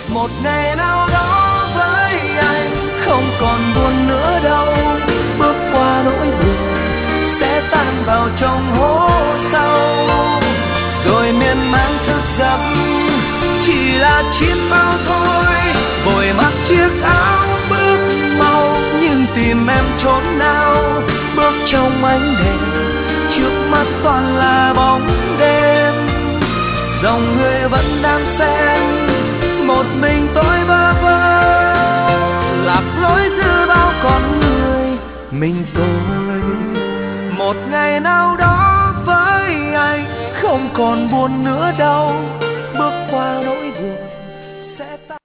Một ngày nào đó với anh không còn buồn nữa đâu, bước qua nỗi buồn sẽ tan vào trong hố sâu, rồi miên man thức giấc chỉ là chiếc phao thôi, vội mặc chiếc áo bước mau nhưng tìm em chốn nào, bước trong ánh đèn trước mắt toàn là bóng đêm, dòng người vẫn đang xen một mình tôi bơ vơ lạc lối giữa bao con người mình tôi. Một ngày nào đó với anh không còn buồn nữa đâu, bước qua nỗi